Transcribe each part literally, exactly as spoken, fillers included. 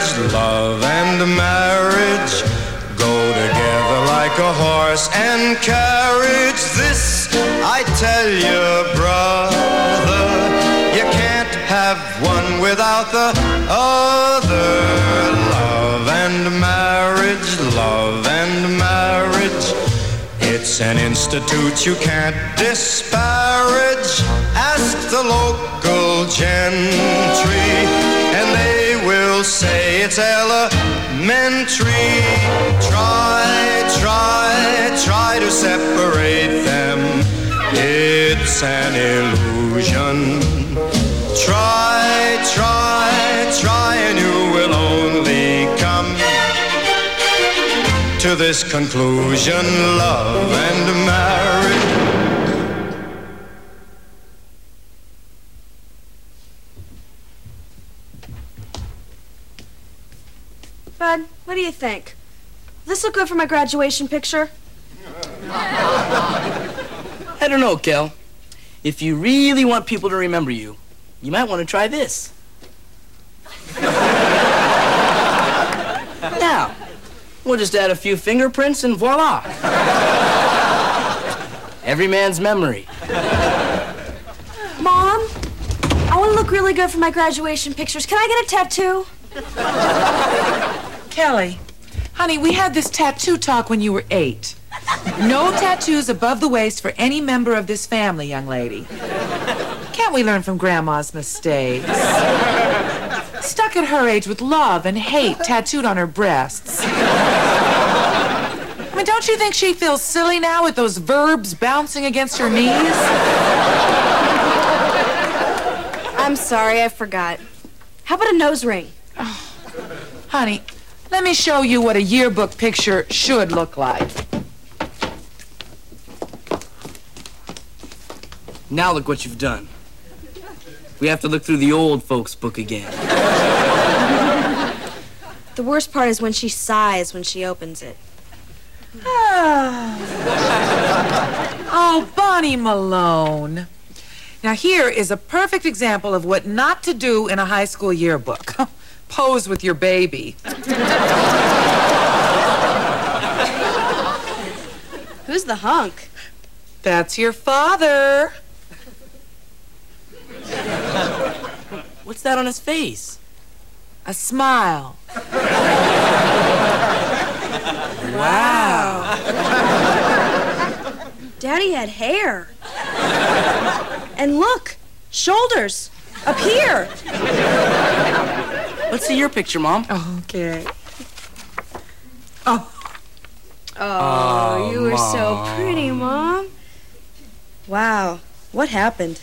marriage, love and marriage go together like a horse and carriage. This I tell you, brother, you can't have one without the other. Love and marriage, love and marriage, it's an institute you can't disparage. Ask the local gentry, and they will say it's elementary. Try, try, try to separate them. It's an illusion. Try, try, try, and you will only come to this conclusion: love and marriage. Bud, what do you think? This look good for my graduation picture? I don't know, Kel. If you really want people to remember you, you might want to try this. Now, we'll just add a few fingerprints and voila. Every man's memory. Mom, I want to look really good for my graduation pictures. Can I get a tattoo? Kelly, honey, we had this tattoo talk when you were eight. No tattoos above the waist for any member of this family, young lady. Can't we learn from Grandma's mistakes? Stuck at her age with love and hate tattooed on her breasts. I mean, don't you think she feels silly now with those verbs bouncing against her knees? I'm sorry, I forgot. How about a nose ring? Oh, honey, let me show you what a yearbook picture should look like. Now look what you've done. We have to look through the old folks' book again. The worst part is when she sighs when she opens it. Oh, Bonnie Malone. Now here is a perfect example of what not to do in a high school yearbook. Pose with your baby. Who's the hunk? That's your father. What's that on his face? A smile. Wow. Daddy had hair. And look, shoulders, up here. Let's see your picture, Mom. Okay. Oh. Oh, Oh, you were Mom. so pretty, Mom. Wow, what happened?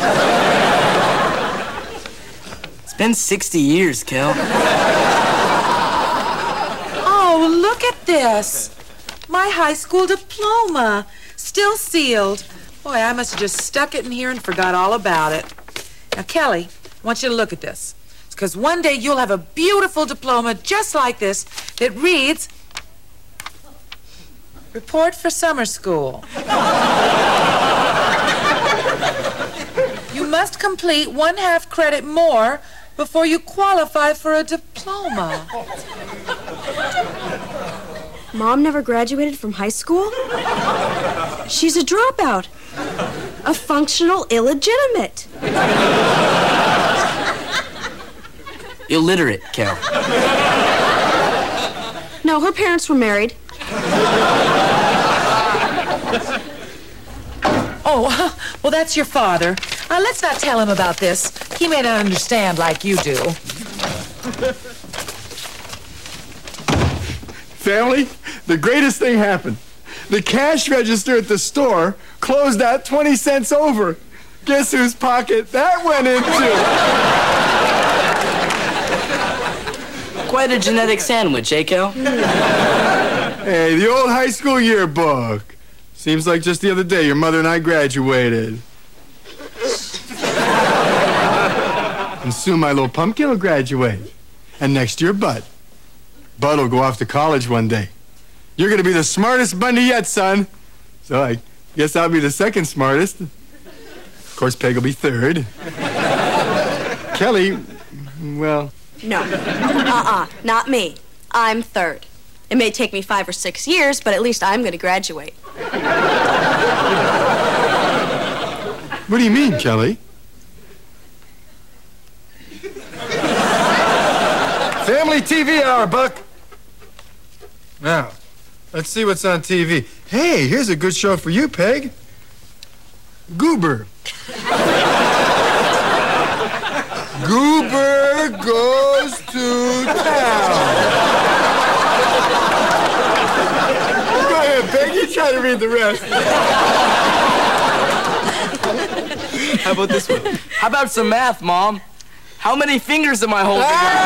It's been sixty years, Kel. Oh, look at this. My high school diploma. Still sealed. Boy, I must have just stuck it in here and forgot all about it. Now, Kelly, I want you to look at this. It's because one day you'll have a beautiful diploma just like this that reads, Report for Summer School. You must complete one half credit more before you qualify for a diploma. Mom never graduated from high school? She's a dropout. A functional illegitimate. Illiterate, Kel. No, her parents were married. Oh, well, that's your father. Uh, let's not tell him about this. He may not understand like you do. Family, the greatest thing happened. The cash register at the store closed out twenty cents over. Guess whose pocket that went into? Quite a genetic sandwich, eh, Kel? Hey, the old high school yearbook. Seems like just the other day your mother and I graduated. And soon my little pumpkin will graduate. And next year, Bud. Bud will go off to college one day. You're going to be the smartest Bundy yet, son. So I guess I'll be the second smartest. Of course, Peg will be third. Kelly, well, No. Uh-uh. Not me. I'm third. It may take me five or six years, but at least I'm going to graduate. What do you mean, Kelly? Family T V hour, Buck. Now, let's see what's on T V. Hey, here's a good show for you, Peg. Goober. Goober goes to town. Go ahead, Peg. You try to read the rest. How about this one? How about some math, Mom? How many fingers am I holding?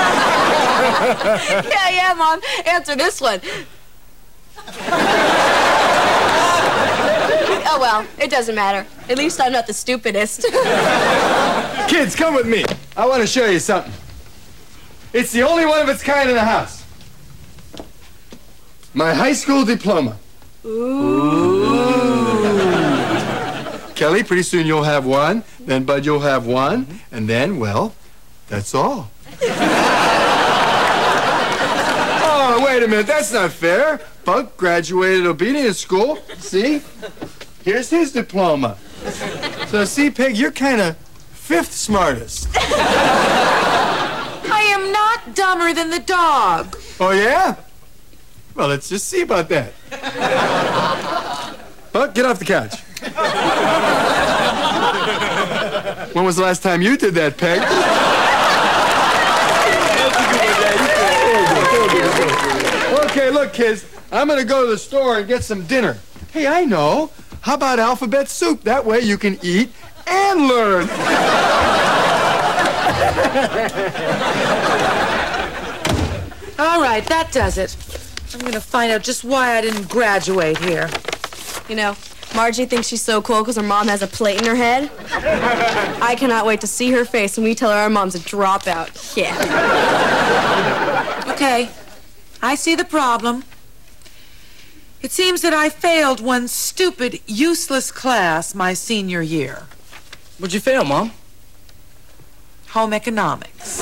Yeah, yeah, Mom. Answer this one. Oh, well, it doesn't matter. At least I'm not the stupidest. Kids, come with me. I want to show you something. It's the only one of its kind in the house. My high school diploma. Ooh. Kelly, pretty soon you'll have one. Then, Bud, you'll have one. And then, well, that's all. Oh, wait a minute. That's not fair. Buck graduated obedience school. See? Here's his diploma. So, see, Peg, you're kind of fifth smartest. I am not dumber than the dog. Oh, yeah? Well, let's just see about that. Buck, get off the couch. When was the last time you did that, Peg? Okay, look, kids. I'm going to go to the store and get some dinner. Hey, I know. How about alphabet soup? That way you can eat and learn. All right, that does it. I'm going to find out just why I didn't graduate here. You know, Margie thinks she's so cool because her mom has a plate in her head. I cannot wait to see her face when we tell her our mom's a dropout. Yeah. Okay, I see the problem. It seems that I failed one stupid, useless class my senior year. What'd you fail, Mom? Home economics.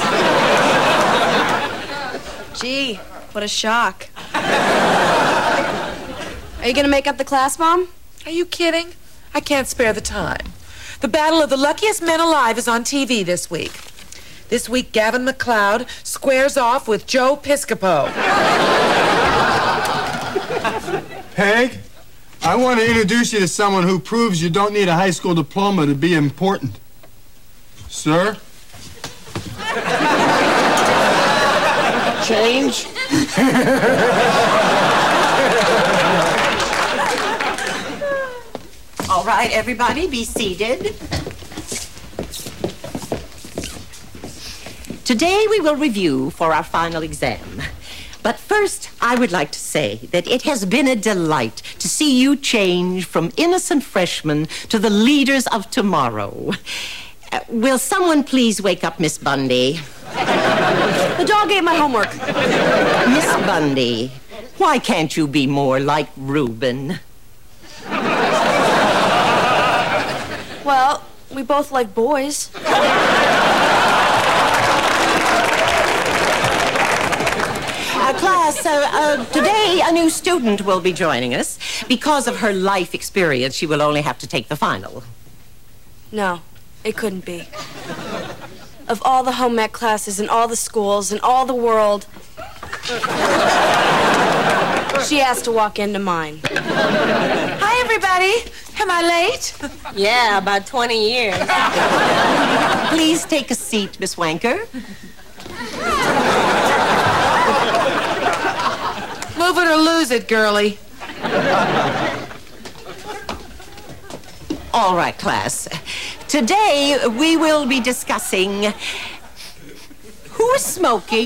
Gee, what a shock. Are you going to make up the class, Mom? Are you kidding? I can't spare the time. The Battle of the Luckiest Men Alive is on T V this week. This week, Gavin McLeod squares off with Joe Piscopo. Peg, I want to introduce you to someone who proves you don't need a high school diploma to be important. Sir? Change? All right, everybody, be seated. Today we will review for our final exam. But first, I would like to say that it has been a delight to see you change from innocent freshmen to the leaders of tomorrow. Uh, will someone please wake up Miss Bundy? The dog ate my homework. Miss Bundy, why can't you be more like Reuben? Well, we both like boys. Uh, class, uh, uh, today a new student will be joining us. Because of her life experience, she will only have to take the final. No, it couldn't be. Of all the home ec classes in all the schools in all the world, she has to walk into mine. Hi, everybody. Am I late? Yeah, about twenty years. Please take a seat, Miss Wanker. Move it or lose it, girlie. All right, class. Today we will be discussing who's smoking.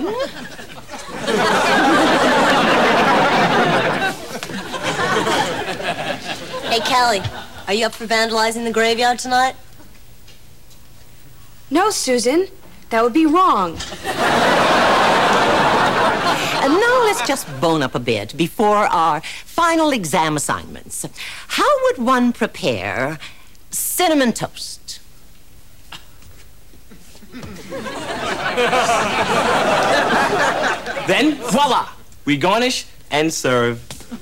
Hey, Kelly, are you up for vandalizing the graveyard tonight? No, Susan, that would be wrong. And now let's just bone up a bit before our final exam assignments. How would one prepare cinnamon toast? Then, voila! We garnish and serve.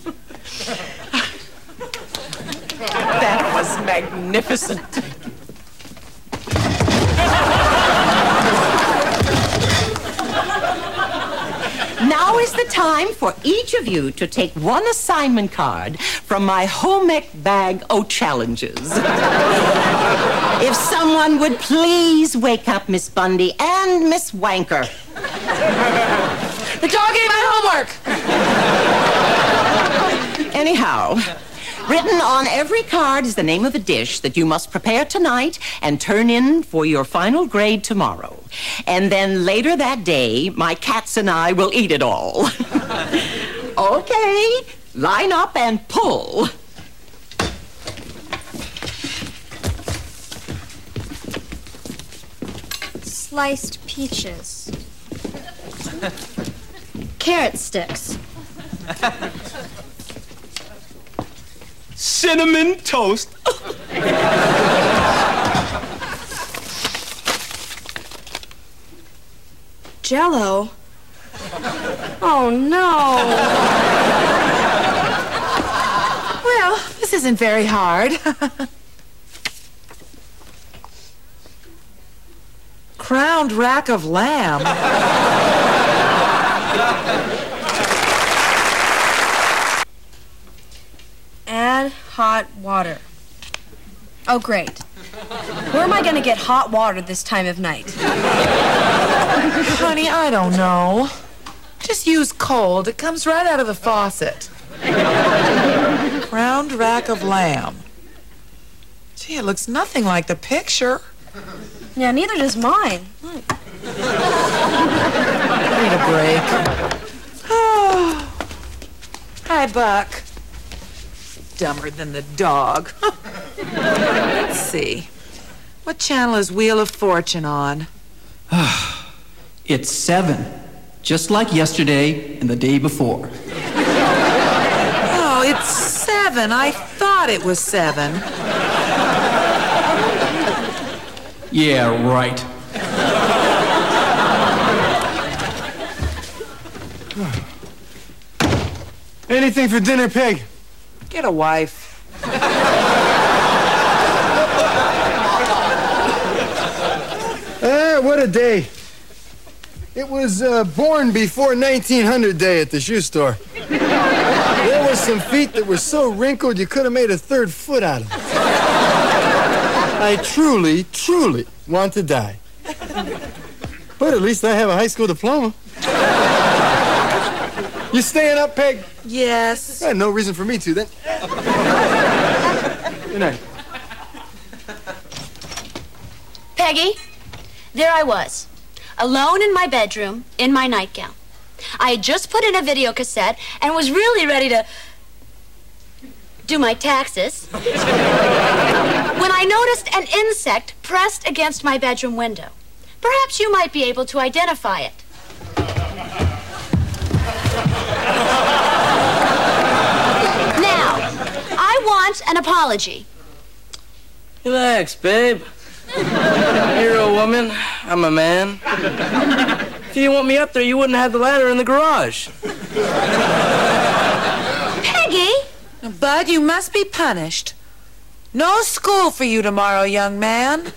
That was magnificent. Now is the time for each of you to take one assignment card from my home ec bag o' challenges. If someone would please wake up Miss Bundy and Miss Wanker. The dog ate my homework. Anyhow, written on every card is the name of a dish that you must prepare tonight and turn in for your final grade tomorrow. And then later that day, my cats and I will eat it all. Okay, line up and pull. Sliced peaches. Carrot sticks. Cinnamon toast. Jell-O? Oh, no. Well, this isn't very hard. Crowned rack of lamb. Add hot water. Oh, great. Where am I going to get hot water this time of night? Honey, I don't know. Just use cold. It comes right out of the faucet. Crowned rack of lamb. Gee, it looks nothing like the picture. Yeah, neither does mine. Need a break. Oh. Hi, Buck. Dumber than the dog. Let's see. What channel is Wheel of Fortune on? It's seven, just like yesterday and the day before. Oh, it's seven. I thought it was seven. Yeah, right. Anything for dinner, Peg? Get a wife. Ah, what a day. It was uh, born before nineteen hundred day at the shoe store. There were some feet that were so wrinkled you could have made a third foot out of them. I truly, truly want to die. But at least I have a high school diploma. You staying up, Peg? Yes. Eh, no reason for me to, then. Good night. Peggy, there I was, alone in my bedroom, in my nightgown. I had just put in a video cassette and was really ready to do my taxes when I noticed an insect pressed against my bedroom window. Perhaps you might be able to identify it. Now, I want an apology. Relax, babe. You're a woman. I'm a man. If you didn't want me up there, you wouldn't have the ladder in the garage. Peggy! Bud, you must be punished. No school for you tomorrow, young man.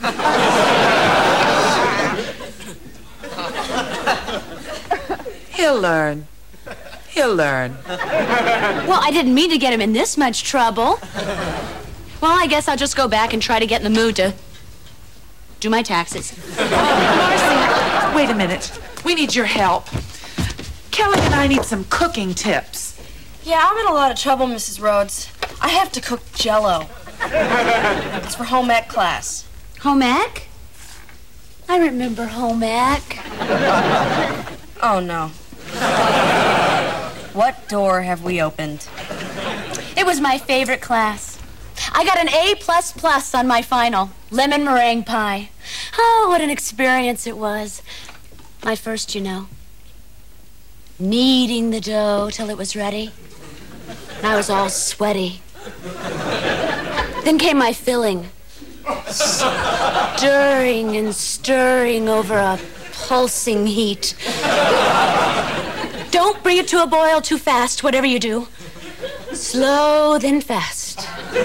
He'll learn. He'll learn. Well, I didn't mean to get him in this much trouble. Well, I guess I'll just go back and try to get in the mood to do my taxes. Marcy, wait a minute. We need your help. Kelly and I need some cooking tips. Yeah, I'm in a lot of trouble, Missus Rhodes. I have to cook Jell-O. It's for home ec class. Home ec? I remember home ec. Oh, no. What door have we opened? It was my favorite class. I got an A plus plus on my final, lemon meringue pie. Oh, what an experience it was. My first, you know. Kneading the dough till it was ready. And I was all sweaty. Then came my filling. Stirring and stirring over a pulsing heat. Don't bring it to a boil too fast, whatever you do. Slow, then fast.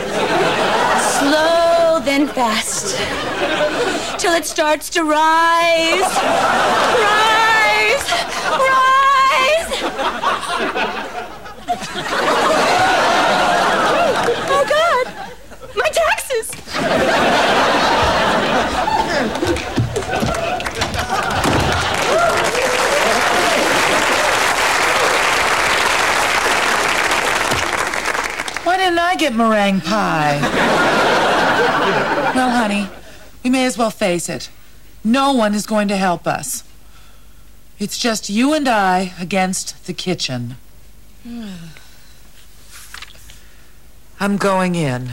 Slow, then fast. Till it starts to rise. Rise! Rise! Oh, God! My taxes! Why didn't I get meringue pie? Well, honey, we may as well face it. No one is going to help us. It's just you and I against the kitchen. I'm going in.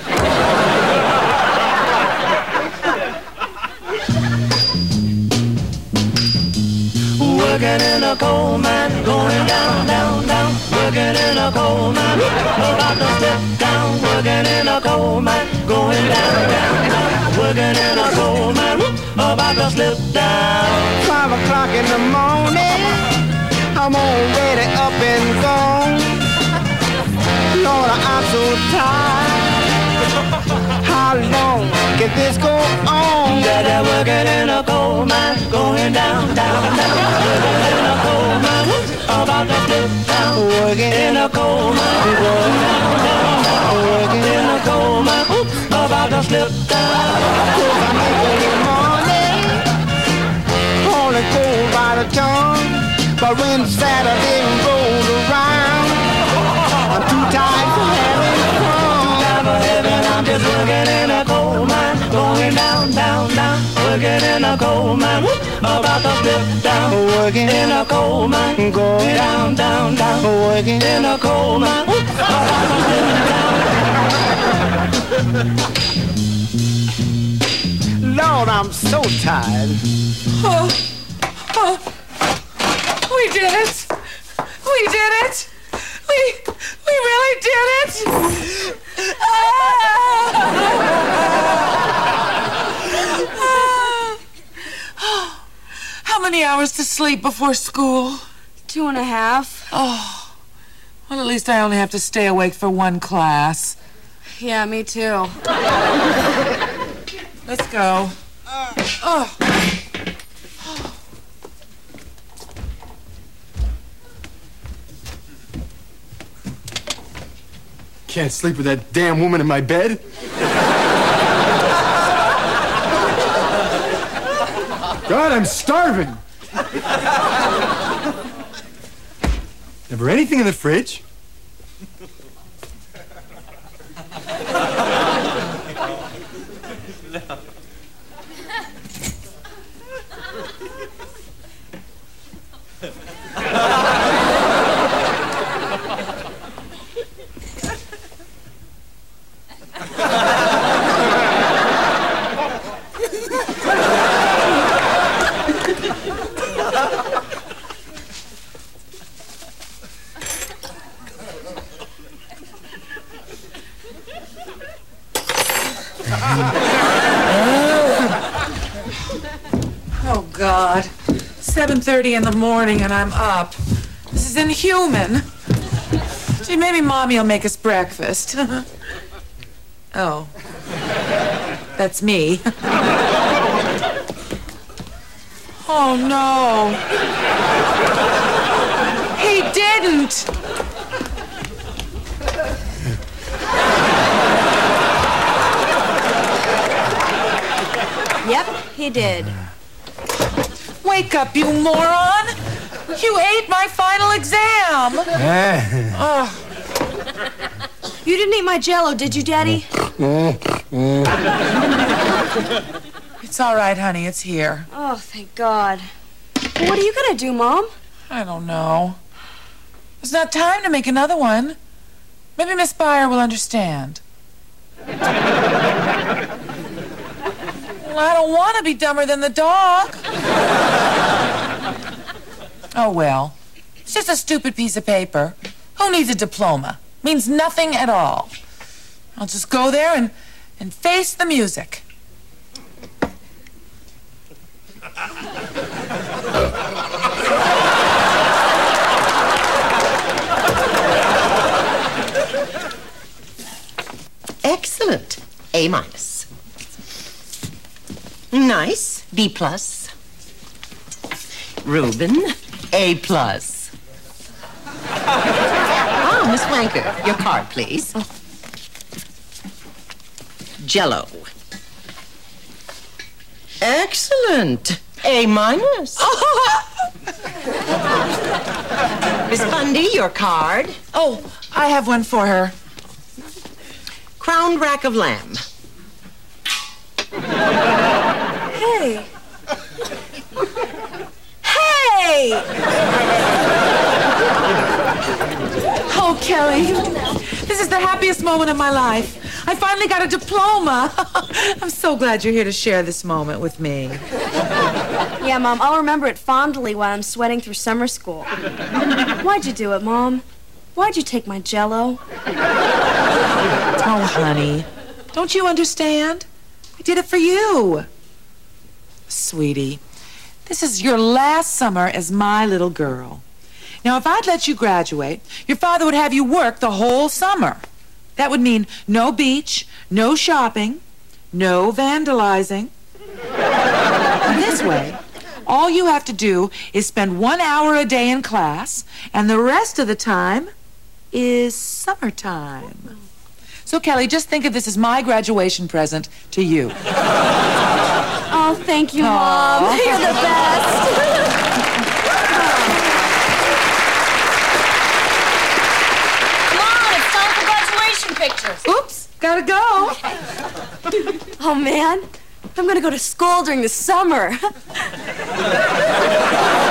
Working in a coal mine, going down, down, down. Working in a coal mine, about to step down. Working in a coal mine, going down, down, down. Working in a coal mine, about to slip down. Five o'clock in the morning, I'm already up and gone. Lord, I'm so tired. How long can this go on? Yeah, they're working in a coal mine, going down, down, down. Working in a coal mine, about to slip down. Working in a coal mine, going down, down, down. Working in a coal mine, about to slip down. Cause I make every morning, only coal by the ton. But when Saturday rolls around, I'm too tired for having fun. Time for heaven, I'm just working in a coal mine, going down, down, down. Working in a coal mine, about to slip down. Working in a coal mine, going down, down, down. Working in a coal mine, about to slip down. Lord, I'm so tired. Oh, oh, we did it. We did it. We, we really did it. How many hours to sleep before school? Two and a half. Oh, well, at least I only have to stay awake for one class. Yeah, me too. Let's go. Oh. Can't sleep with that damn woman in my bed. God, I'm starving. Never anything in the fridge. Oh, God. seven thirty in the morning and I'm up. This is inhuman. Gee, maybe Mommy will make us breakfast. Oh. That's me. Oh, no. He didn't. Yep, he did. Wake up, you moron! You ate my final exam! Oh. You didn't eat my Jell-O, did you, Daddy? It's all right, honey. It's here. Oh, thank God. Well, what are you gonna do, Mom? I don't know. There's not time to make another one. Maybe Miss Byer will understand. Well, I don't want to be dumber than the dog. Oh, well. It's just a stupid piece of paper. Who needs a diploma? Means nothing at all. I'll just go there and, and face the music. Excellent. A minus. Nice. B plus. Reuben, A plus. Ah, Miss Wanker, your card, please. Jello. Excellent. A minus. Miss Bundy, your card. Oh, I have one for her. Crowned rack of lamb. Hey. Hey! Oh, Kelly, this is the happiest moment of my life. I finally got a diploma. I'm so glad you're here to share this moment with me. Yeah, Mom, I'll remember it fondly while I'm sweating through summer school. Why'd you do it, Mom? Why'd you take my Jell-O? Oh, honey, don't you understand? I did it for you. Sweetie, this is your last summer as my little girl. Now, if I'd let you graduate, your father would have you work the whole summer. That would mean no beach, no shopping, no vandalizing. And this way, all you have to do is spend one hour a day in class, and the rest of the time is summertime. So, Kelly, just think of this as my graduation present to you. Oh, thank you, Mom. Aw. You're the best. Pictures. Oops, gotta go. Oh, man. I'm gonna go to school during the summer.